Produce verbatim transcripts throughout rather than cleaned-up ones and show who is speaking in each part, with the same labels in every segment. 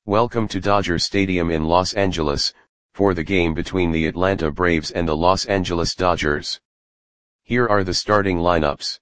Speaker 1: Welcome to Dodger Stadium in Los Angeles, for the game between the Atlanta Braves and the Los Angeles Dodgers. Here are the starting lineups.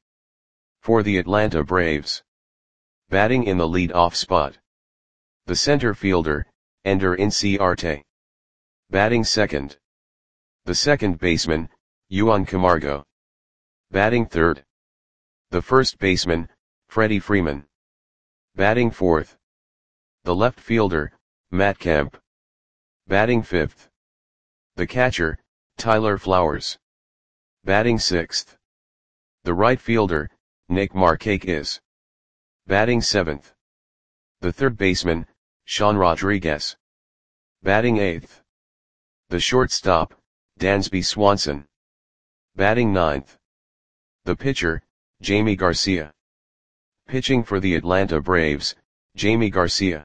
Speaker 1: For the Atlanta Braves. Batting in the lead-off spot. The center fielder, Ender Inciarte. Batting second. The second baseman, Juan Camargo. Batting third. The first baseman, Freddie Freeman. Batting fourth. The left fielder, Matt Kemp. Batting fifth. The catcher, Tyler Flowers. Batting sixth. The right fielder, Nick Markakis. Batting seventh. The third baseman, Sean Rodriguez. Batting eighth. The shortstop, Dansby Swanson. Batting ninth. The pitcher, Jamie Garcia. Pitching for the Atlanta Braves, Jamie Garcia.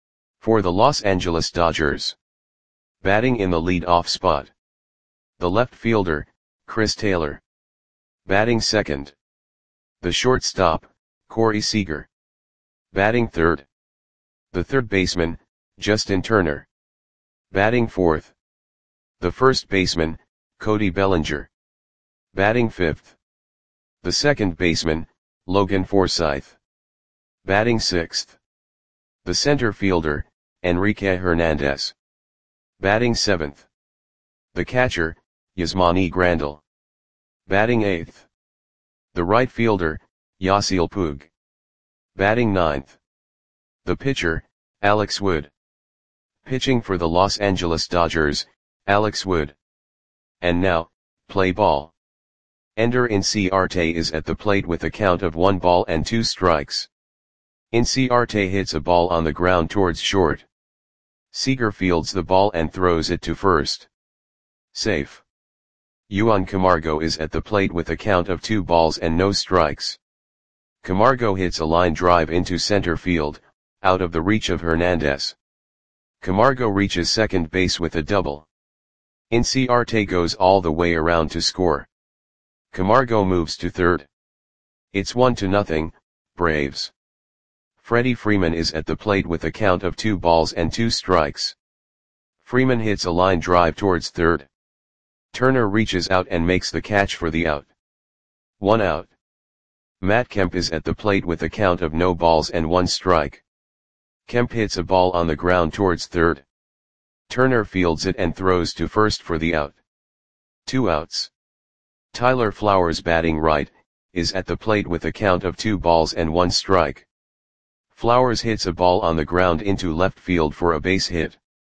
Speaker 1: For the Los Angeles Dodgers. Batting in the lead-off spot. The left fielder, Chris Taylor. Batting second. The shortstop, Corey Seager. Batting third. The third baseman, Justin Turner. Batting fourth. The first baseman, Cody Bellinger. Batting fifth. The second baseman, Logan Forsythe. Batting sixth. The center fielder, Enrique Hernandez. Batting seventh. The catcher, Yasmani Grandal. Batting eighth. The right fielder, Yasiel Puig. Batting ninth. The pitcher, Alex Wood. Pitching for the Los Angeles Dodgers, Alex Wood. And now, play ball. Ender Inciarte is at the plate with a count of one ball and two strikes. Inciarte hits a ball on the ground towards short. Seager fields the ball and throws it to first. Safe. Juan Camargo is at the plate with a count of two balls and no strikes. Camargo hits a line drive into center field, out of the reach of Hernandez. Camargo reaches second base with a double. Inciarte goes all the way around to score. Camargo moves to third. It's one to nothing, Braves. Freddie Freeman is at the plate with a count of two balls and two strikes. Freeman hits a line drive towards third. Turner reaches out and makes the catch for the out. One out. Matt Kemp is at the plate with a count of no balls and one strike. Kemp hits a ball on the ground towards third. Turner fields it and throws to first for the out. Two outs. Tyler Flowers, batting right, is at the plate with a count of two balls and one strike. Flowers hits a ball on the ground into left field for a base hit.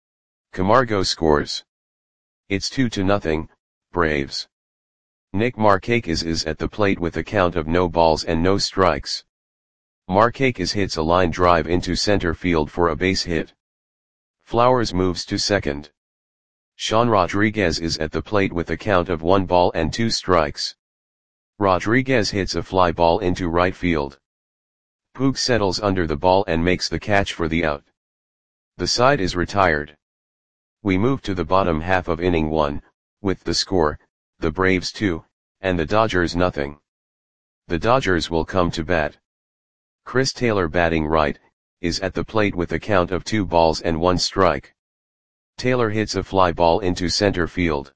Speaker 1: Camargo scores. It's two to nothing, Braves. Nick Markakis is at the plate with a count of no balls and no strikes. Markakis hits a line drive into center field for a base hit. Flowers moves to second. Sean Rodriguez is at the plate with a count of one ball and two strikes. Rodriguez hits a fly ball into right field. Puig settles under the ball and makes the catch for the out. The side is retired. We move to the bottom half of inning one, with the score, the Braves two, and the Dodgers nothing. The Dodgers will come to bat. Chris Taylor, batting right, is at the plate with a count of two balls and one strike. Taylor hits a fly ball into center field.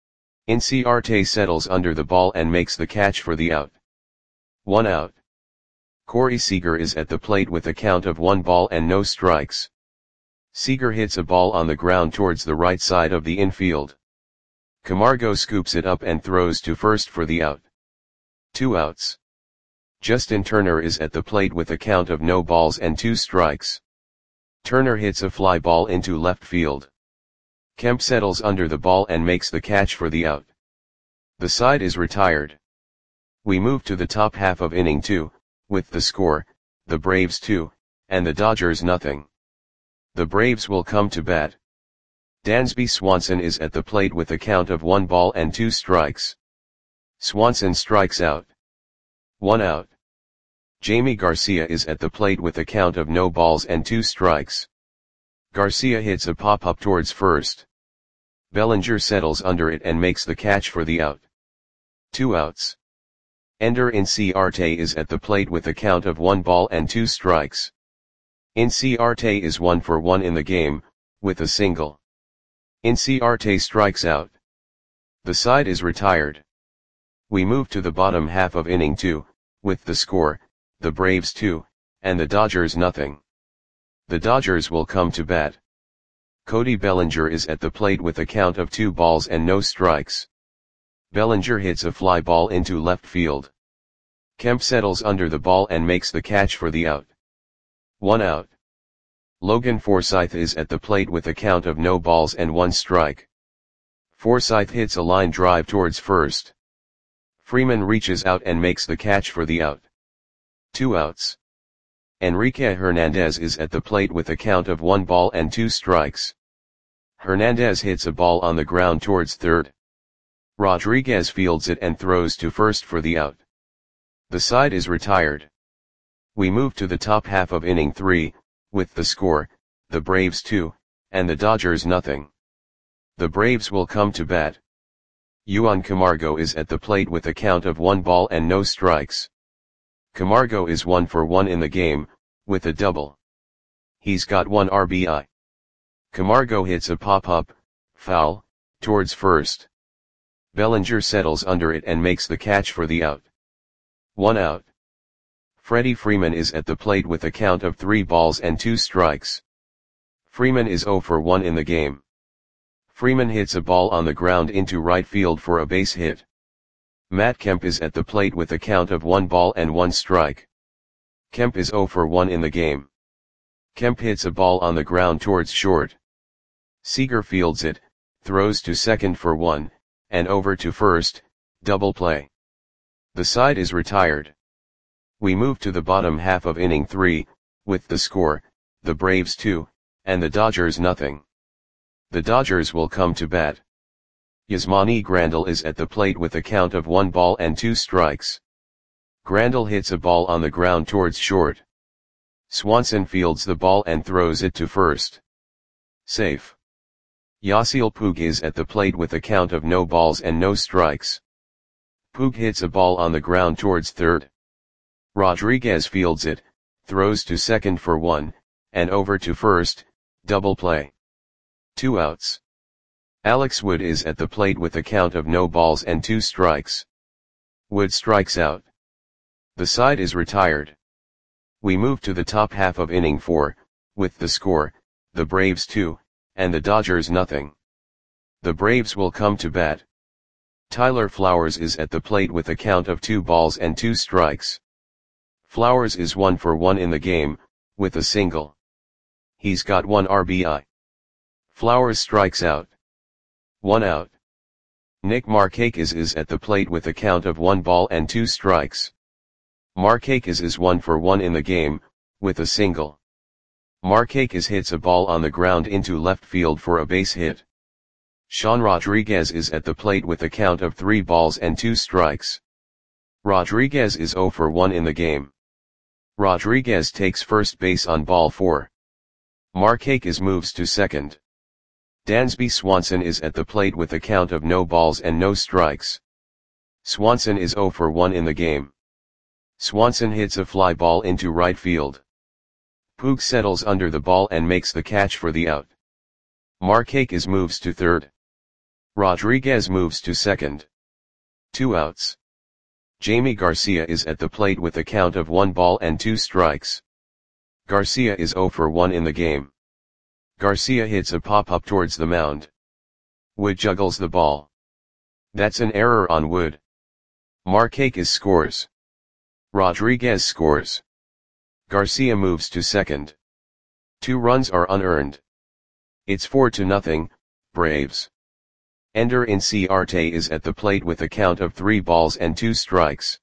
Speaker 1: Inciarte settles under the ball and makes the catch for the out. One out. Corey Seager is at the plate with a count of one ball and no strikes. Seager hits a ball on the ground towards the right side of the infield. Camargo scoops it up and throws to first for the out. Two outs. Justin Turner is at the plate with a count of no balls and two strikes. Turner hits a fly ball into left field. Kemp settles under the ball and makes the catch for the out. The side is retired. We move to the top half of inning two, with the score, the Braves two, and the Dodgers nothing. The Braves will come to bat. Dansby Swanson is at the plate with a count of one ball and two strikes. Swanson strikes out. One out. Jamie Garcia is at the plate with a count of no balls and two strikes. Garcia hits a pop-up towards first. Bellinger settles under it and makes the catch for the out. Two outs. Ender Inciarte is at the plate with a count of one ball and two strikes. Inciarte is one for one in the game, with a single. Inciarte strikes out. The side is retired. We move to the bottom half of inning two, with the score, the Braves two, and the Dodgers nothing. The Dodgers will come to bat. Cody Bellinger is at the plate with a count of two balls and no strikes. Bellinger hits a fly ball into left field. Kemp settles under the ball and makes the catch for the out. One out. Logan Forsythe is at the plate with a count of no balls and one strike. Forsythe hits a line drive towards first. Freeman reaches out and makes the catch for the out. Two outs. Enrique Hernandez is at the plate with a count of one ball and two strikes. Hernandez hits a ball on the ground towards third. Rodriguez fields it and throws to first for the out. The side is retired. We move to the top half of inning three, with the score, the Braves two, and the Dodgers nothing. The Braves will come to bat. Juan Camargo is at the plate with a count of one ball and no strikes. Camargo is one for one in the game, with a double. He's got one R B I. Camargo hits a pop-up, foul, towards first. Bellinger settles under it and makes the catch for the out. One out. Freddie Freeman is at the plate with a count of three balls and two strikes. Freeman is zero for one in the game. Freeman hits a ball on the ground into right field for a base hit. Matt Kemp is at the plate with a count of one ball and one strike. Kemp is zero for one in the game. Kemp hits a ball on the ground towards short. Seager fields it, throws to second for one, and over to first, double play. The side is retired. We move to the bottom half of inning three, with the score, the Braves two, and the Dodgers nothing. The Dodgers will come to bat. Yasmani Grandal is at the plate with a count of one ball and two strikes. Grandal hits a ball on the ground towards short. Swanson fields the ball and throws it to first. Safe. Yasiel Puig is at the plate with a count of no balls and no strikes. Puig hits a ball on the ground towards third. Rodriguez fields it, throws to second for one, and over to first, double play. Two outs. Alex Wood is at the plate with a count of no balls and two strikes. Wood strikes out. The side is retired. We move to the top half of inning four, with the score, the Braves two, and the Dodgers nothing. The Braves will come to bat. Tyler Flowers is at the plate with a count of two balls and two strikes. Flowers is one for one in the game, with a single. He's got one R B I. Flowers strikes out. One out. Nick Markakis is at the plate with a count of one ball and two strikes. Markakis is one for one in the game, with a single. Markakis hits a ball on the ground into left field for a base hit. Sean Rodriguez is at the plate with a count of three balls and two strikes. Rodriguez is zero for one in the game. Rodriguez takes first base on ball four. Markakis moves to second. Dansby Swanson is at the plate with a count of no balls and no strikes. Swanson is zero for one in the game. Swanson hits a fly ball into right field. Puig settles under the ball and makes the catch for the out. Markakis moves to third. Rodriguez moves to second. Two outs. Jamie Garcia is at the plate with a count of one ball and two strikes. Garcia is zero for one in the game. Garcia hits a pop-up towards the mound. Wood juggles the ball. That's an error on Wood. Markakis scores. Rodriguez scores. Garcia moves to second. Two runs are unearned. It's four to nothing, Braves. Ender Inciarte is at the plate with a count of three balls and two strikes.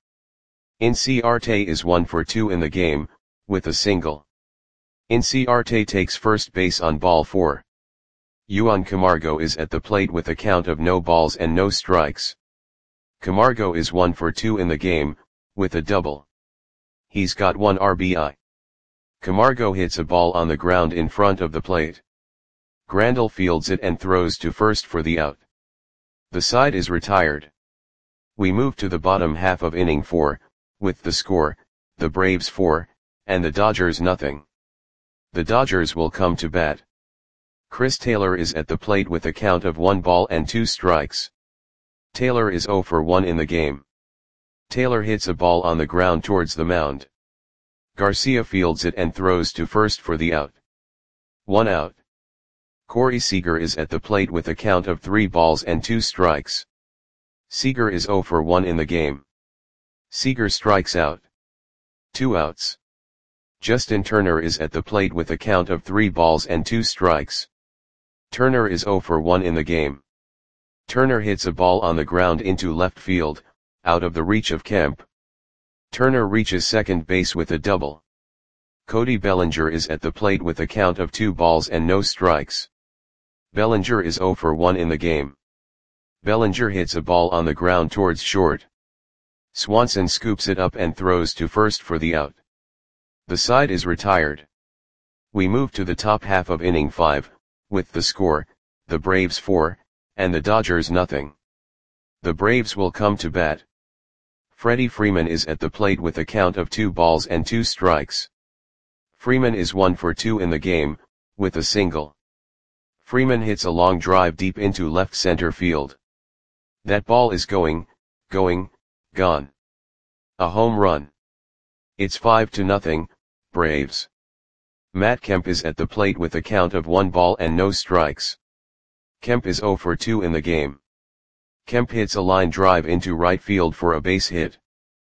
Speaker 1: Inciarte is one for two in the game, with a single. Inciarte takes first base on ball four. Juan Camargo is at the plate with a count of no balls and no strikes. Camargo is one for two in the game, with a double. He's got one R B I. Camargo hits a ball on the ground in front of the plate. Grandal fields it and throws to first for the out. The side is retired. We move to the bottom half of inning four, with the score, the Braves four, and the Dodgers nothing. The Dodgers will come to bat. Chris Taylor is at the plate with a count of one ball and two strikes. Taylor is zero for one in the game. Taylor hits a ball on the ground towards the mound. Garcia fields it and throws to first for the out. One out. Corey Seager is at the plate with a count of three balls and two strikes. Seager is zero for one in the game. Seager strikes out. Two outs. Justin Turner is at the plate with a count of three balls and two strikes. Turner is zero for one in the game. Turner hits a ball on the ground into left field, out of the reach of Kemp. Turner reaches second base with a double. Cody Bellinger is at the plate with a count of two balls and no strikes. Bellinger is zero for one in the game. Bellinger hits a ball on the ground towards short. Swanson scoops it up and throws to first for the out. The side is retired. We move to the top half of inning five, with the score, the Braves four, and the Dodgers nothing. The Braves will come to bat. Freddie Freeman is at the plate with a count of two balls and two strikes. Freeman is one for two in the game, with a single. Freeman hits a long drive deep into left center field. That ball is going, going, gone. A home run. It's five to nothing, Braves. Matt Kemp is at the plate with a count of one ball and no strikes. Kemp is zero for two in the game. Kemp hits a line drive into right field for a base hit.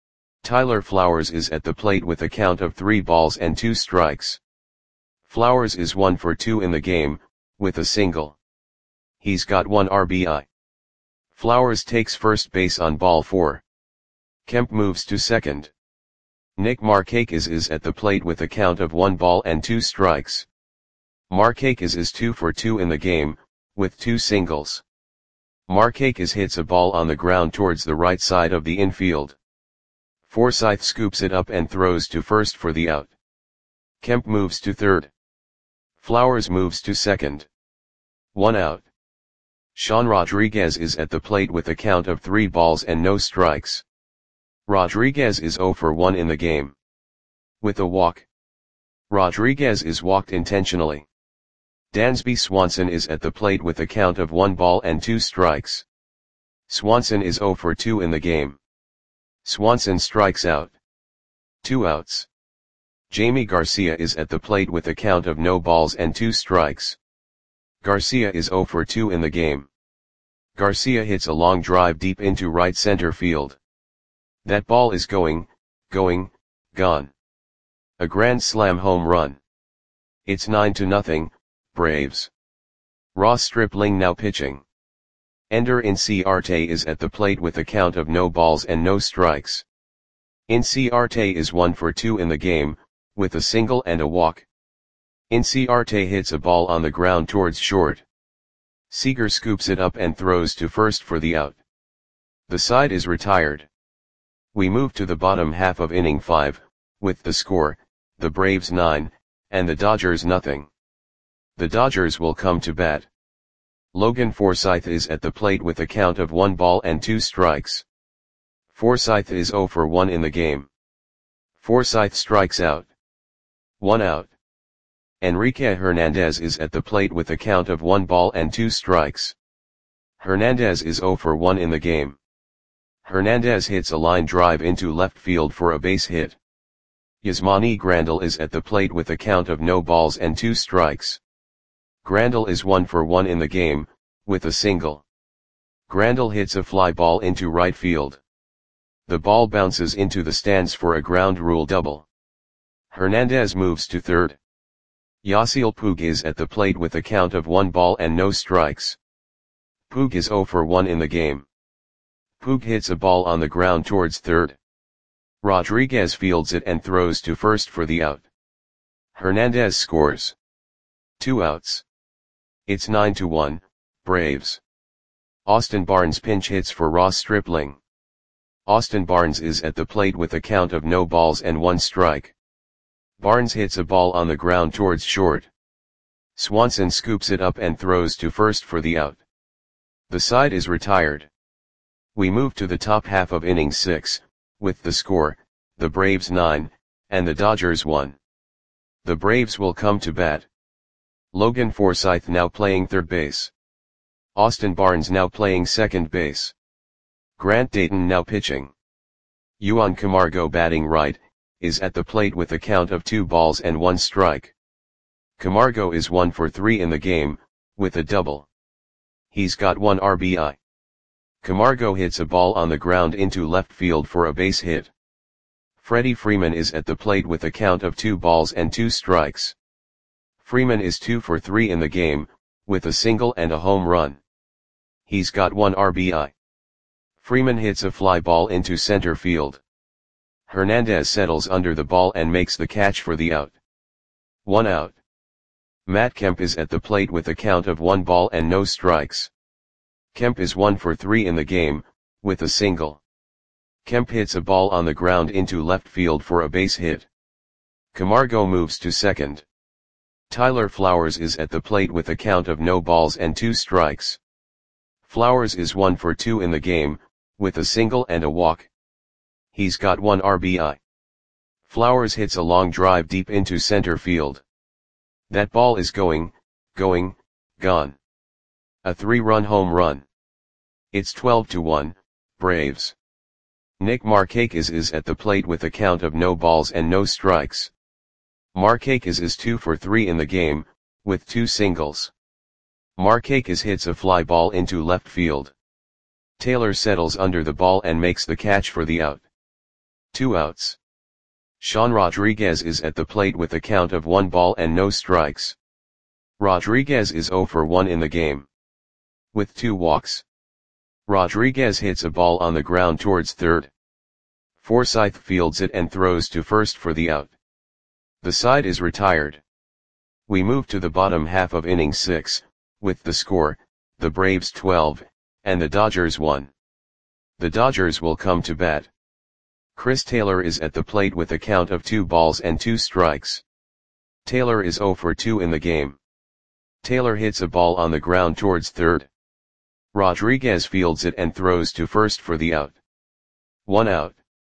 Speaker 1: Tyler Flowers is at the plate with a count of three balls and two strikes. Flowers is one for two in the game, with a single. He's got one R B I. Flowers takes first base on ball four. Kemp moves to second. Nick Markakis is at the plate with a count of one ball and two strikes. Markakis is two for two in the game, with two singles. Markakis hits a ball on the ground towards the right side of the infield. Forsythe scoops it up and throws to first for the out. Kemp moves to third. Flowers moves to second. One out. Sean Rodriguez is at the plate with a count of three balls and no strikes. Rodriguez is zero for one in the game. With a walk. Rodriguez is walked intentionally. Dansby Swanson is at the plate with a count of one ball and two strikes. Swanson is zero for two in the game. Swanson strikes out. Two outs. Jamie Garcia is at the plate with a count of no balls and two strikes. Garcia is zero for two in the game. Garcia hits a long drive deep into right center field. That ball is going, going, gone. A grand slam home run. It's nine to nothing, Braves. Ross Stripling now pitching. Ender Inciarte is at the plate with a count of no balls and no strikes. Inciarte is one for two in the game, with a single and a walk. Inciarte hits a ball on the ground towards short. Seager scoops it up and throws to first for the out. The side is retired. We move to the bottom half of inning five, with the score, the Braves nine, and the Dodgers nothing. The Dodgers will come to bat. Logan Forsythe is at the plate with a count of one ball and two strikes. Forsythe is zero for one in the game. Forsythe strikes out. One out. Enrique Hernandez is at the plate with a count of one ball and two strikes. Hernandez is zero for one in the game. Hernandez hits a line drive into left field for a base hit. Yasmani Grandal is at the plate with a count of no balls and two strikes. Grandal is one for one in the game, with a single. Grandal hits a fly ball into right field. The ball bounces into the stands for a ground rule double. Hernandez moves to third. Yasiel Puig is at the plate with a count of one ball and no strikes. Puig is zero for one in the game. Puig hits a ball on the ground towards third. Rodriguez fields it and throws to first for the out. Hernandez scores. Two outs. It's nine to one, Braves. Austin Barnes pinch hits for Ross Stripling. Austin Barnes is at the plate with a count of no balls and one strike. Barnes hits a ball on the ground towards short. Swanson scoops it up and throws to first for the out. The side is retired. We move to the top half of inning six, with the score, the Braves nine, and the Dodgers one. The Braves will come to bat. Logan Forsythe now playing third base. Austin Barnes now playing second base. Grant Dayton now pitching. Juan Camargo batting right, is at the plate with a count of two balls and one strike. Camargo is one for three in the game, with a double. He's got one R B I. Camargo hits a ball on the ground into left field for a base hit. Freddie Freeman is at the plate with a count of two balls and two strikes. Freeman is two for three in the game, with a single and a home run. He's got one R B I. Freeman hits a fly ball into center field. Hernandez settles under the ball and makes the catch for the out. One out. Matt Kemp is at the plate with a count of one ball and no strikes. Kemp is one for three in the game, with a single. Kemp hits a ball on the ground into left field for a base hit. Camargo moves to second. Tyler Flowers is at the plate with a count of no balls and two strikes. Flowers is one for two in the game, with a single and a walk. He's got one R B I. Flowers hits a long drive deep into center field. That ball is going, going, gone. A three-run home run. It's twelve to one, Braves. Nick Markakis is at the plate with a count of no balls and no strikes. Markakis is two for three in the game, with two singles. Markakis hits a fly ball into left field. Taylor settles under the ball and makes the catch for the out. Two outs. Sean Rodriguez is at the plate with a count of one ball and no strikes. Rodriguez is zero for one in the game. With two walks. Rodriguez hits a ball on the ground towards third. Forsythe fields it and throws to first for the out. The side is retired. We move to the bottom half of inning six, with the score, the Braves twelve, and the Dodgers one. The Dodgers will come to bat. Chris Taylor is at the plate with a count of two balls and two strikes. Taylor is zero for two in the game. Taylor hits a ball on the ground towards third. Rodriguez fields it and throws to first for the out. One out.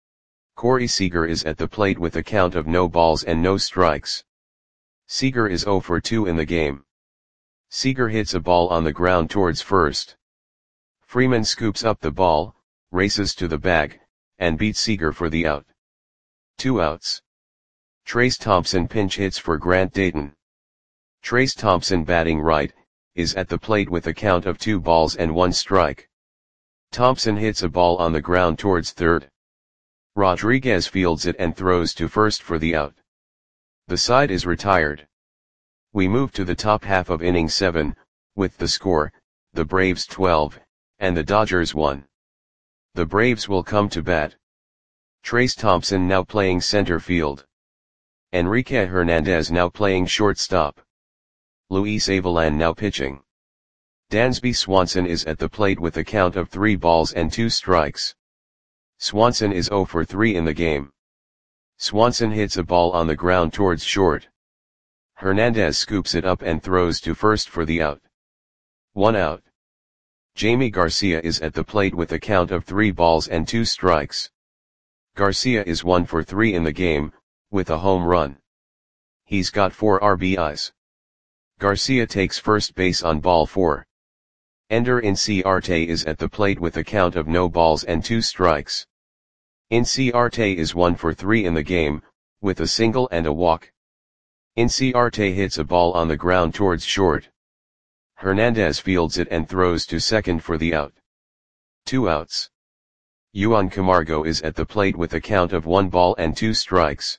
Speaker 1: Corey Seager is at the plate with a count of no balls and no strikes. Seager is zero for two in the game. Seager hits a ball on the ground towards first. Freeman scoops up the ball, races to the bag, and beats Seager for the out. Two outs. Trace Thompson pinch hits for Grant Dayton. Trace Thompson batting right, is at the plate with a count of two balls and one strike. Thompson hits a ball on the ground towards third. Rodriguez fields it and throws to first for the out. The side is retired. We move to the top half of inning seven, with the score, the Braves twelve, and the Dodgers one. The Braves will come to bat. Trace Thompson now playing center field. Enrique Hernandez now playing shortstop. Luis Avilan now pitching. Dansby Swanson is at the plate with a count of three balls and two strikes. Swanson is zero for three in the game. Swanson hits a ball on the ground towards short. Hernandez scoops it up and throws to first for the out. One out. Jamie Garcia is at the plate with a count of three balls and two strikes. Garcia is one for three in the game, with a home run. He's got four R B Is. Garcia takes first base on ball four. Ender Inciarte is at the plate with a count of no balls and two strikes. Inciarte is one for three in the game, with a single and a walk. Inciarte hits a ball on the ground towards short. Hernandez fields it and throws to second for the out. Two outs. Juan Camargo is at the plate with a count of one ball and two strikes.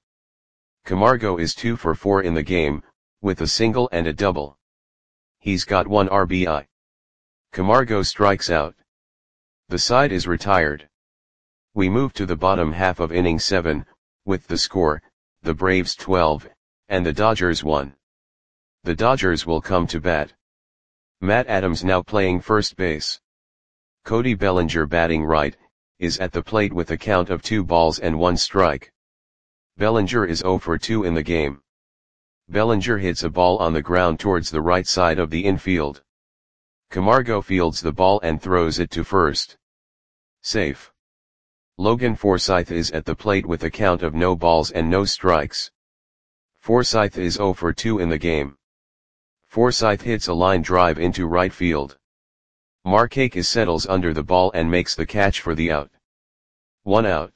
Speaker 1: Camargo is two for four in the game, with a single and a double. He's got one R B I. Camargo strikes out. The side is retired. We move to the bottom half of inning seven, with the score, the Braves twelve, and the Dodgers one. The Dodgers will come to bat. Matt Adams now playing first base. Cody Bellinger batting right, is at the plate with a count of two balls and one strike. Bellinger is zero for two in the game. Bellinger hits a ball on the ground towards the right side of the infield. Camargo fields the ball and throws it to first. Safe. Logan Forsythe is at the plate with a count of no balls and no strikes. Forsyth is zero for two in the game. Forsyth hits a line drive into right field. Markakis settles under the ball and makes the catch for the out. One out.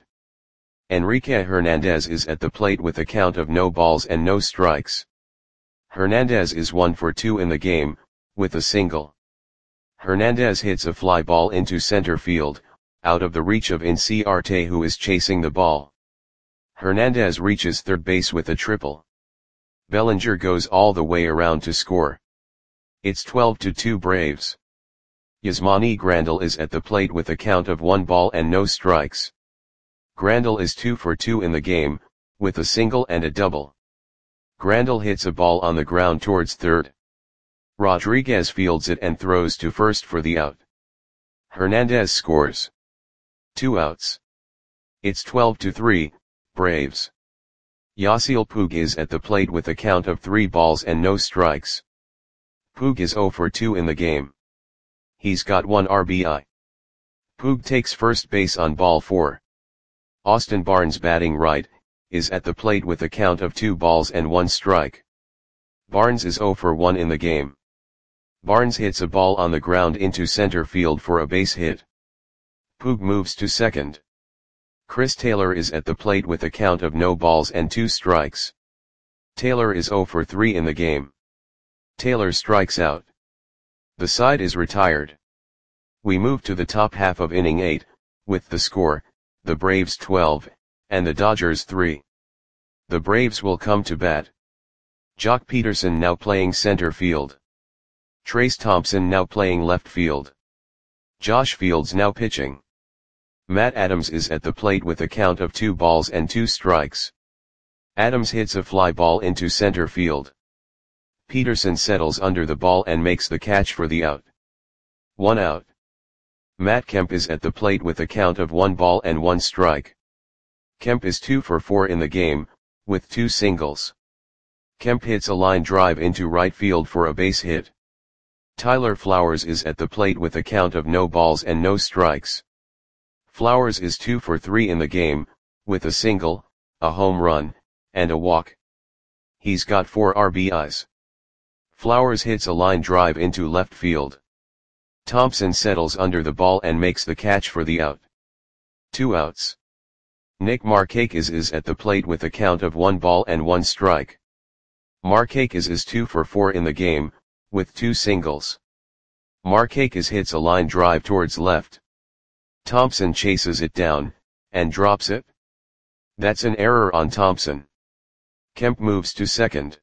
Speaker 1: Enrique Hernandez is at the plate with a count of no balls and no strikes. Hernandez is one for two in the game, with a single. Hernandez hits a fly ball into center field, out of the reach of Inciarte, who is chasing the ball. Hernandez reaches third base with a triple. Bellinger goes all the way around to score. It's twelve to two Braves. Yasmani Grandal is at the plate with a count of one ball and no strikes. Grandal is two for two in the game, with a single and a double. Grandal hits a ball on the ground towards third. Rodriguez fields it and throws to first for the out. Hernandez scores. Two outs. It's twelve to three, Braves. Yasiel Puig is at the plate with a count of three balls and no strikes. Puig is zero for two in the game. He's got one R B I. Puig takes first base on ball four. Austin Barnes, batting right, is at the plate with a count of two balls and one strike. Barnes is zero for one in the game. Barnes hits a ball on the ground into center field for a base hit. Puig moves to second. Chris Taylor is at the plate with a count of no balls and two strikes. Taylor is zero for three in the game. Taylor strikes out. The side is retired. We move to the top half of inning eight, with the score, the Braves twelve, and the Dodgers three. The Braves will come to bat. Jock Peterson now playing center field. Trace Thompson now playing left field. Josh Fields now pitching. Matt Adams is at the plate with a count of two balls and two strikes. Adams hits a fly ball into center field. Peterson settles under the ball and makes the catch for the out. One out. Matt Kemp is at the plate with a count of one ball and one strike. Kemp is two for four in the game, with two singles. Kemp hits a line drive into right field for a base hit. Tyler Flowers is at the plate with a count of no balls and no strikes. Flowers is two for three in the game, with a single, a home run, and a walk. He's got four R B Is. Flowers hits a line drive into left field. Thompson settles under the ball and makes the catch for the out. Two outs. Nick Markakis is at the plate with a count of one ball and one strike. Markakis is two for four in the game, with two singles. Markakis hits a line drive towards left. Thompson chases it down, and drops it. That's an error on Thompson. Kemp moves to second.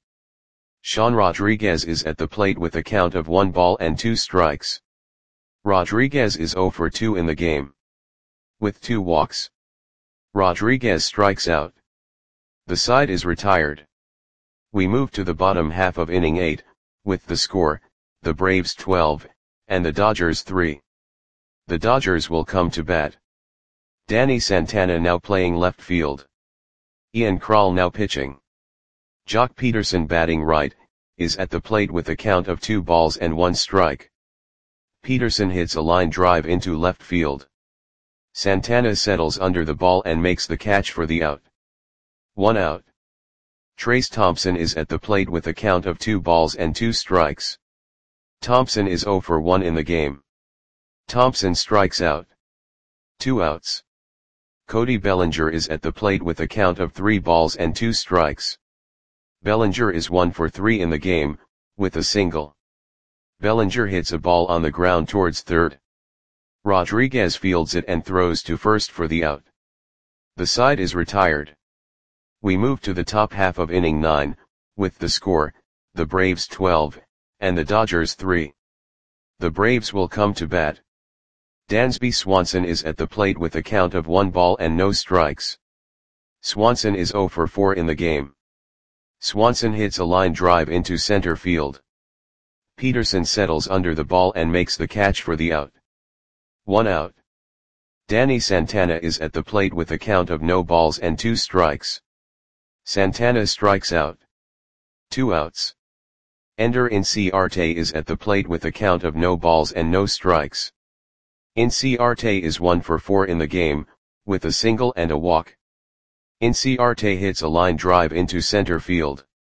Speaker 1: Sean Rodriguez is at the plate with a count of one ball and two strikes. Rodriguez is zero for two in the game. With two walks. Rodriguez strikes out. The side is retired. We move to the bottom half of inning eight, with the score, the Braves twelve, and the Dodgers three. The Dodgers will come to bat. Danny Santana now playing left field. Ian Krall now pitching. Jock Peterson, batting right, is at the plate with a count of two balls and one strike. Peterson hits a line drive into left field. Santana settles under the ball and makes the catch for the out. One out. Trace Thompson is at the plate with a count of two balls and two strikes. Thompson is zero for one in the game. Thompson strikes out. Two outs. Cody Bellinger is at the plate with a count of three balls and two strikes. Bellinger is one for three in the game, with a single. Bellinger hits a ball on the ground towards third. Rodriguez fields it and throws to first for the out. The side is retired. We move to the top half of inning nine, with the score, the Braves twelve, and the Dodgers three. The Braves will come to bat. Dansby Swanson is at the plate with a count of one ball and no strikes. Swanson is zero for four in the game. Swanson hits a line drive into center field. Peterson settles under the ball and makes the catch for the out. One out. Danny Santana is at the plate with a count of no balls and two strikes. Santana strikes out. Two outs. Ender Inciarte is at the plate with a count of no balls and no strikes. Inciarte is one for four in the game, with a single and a walk. Inciarte hits a line drive into center field.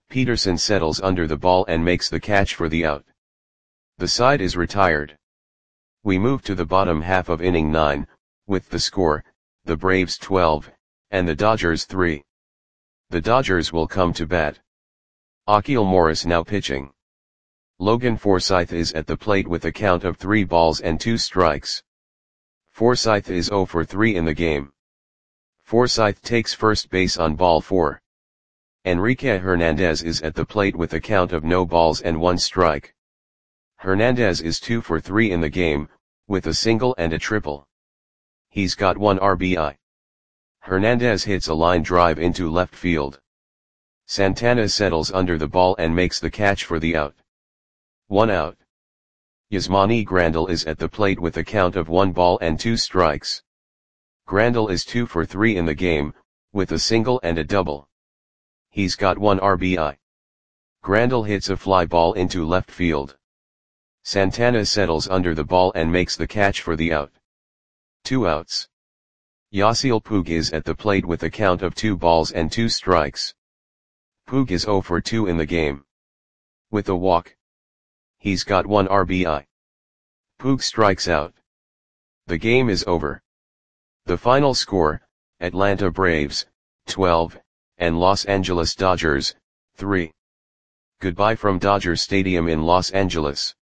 Speaker 1: Peterson settles under the ball and makes the catch for the out. The side is retired. We move to the bottom half of inning nine, with the score, the Braves twelve, and the Dodgers three. The Dodgers will come to bat. Akil Morris now pitching. Logan Forsythe is at the plate with a count of three balls and two strikes. Forsythe is zero for three in the game. Forsythe takes first base on ball four. Enrique Hernandez is at the plate with a count of no balls and one strike. Hernandez is two for three in the game, with a single and a triple. He's got one R B I. Hernandez hits a line drive into left field. Santana settles under the ball and makes the catch for the out. One out. Yasmani Grandal is at the plate with a count of one ball and two strikes. Grandal is two for three in the game, with a single and a double. He's got one R B I. Grandal hits a fly ball into left field. Santana settles under the ball and makes the catch for the out. Two outs. Yasiel Puig is at the plate with a count of two balls and two strikes. Puig is zero for two in the game. With a walk. He's got one R B I. Puig strikes out. The game is over. The final score, Atlanta Braves, twelve, and Los Angeles Dodgers, three. Goodbye from Dodger Stadium in Los Angeles.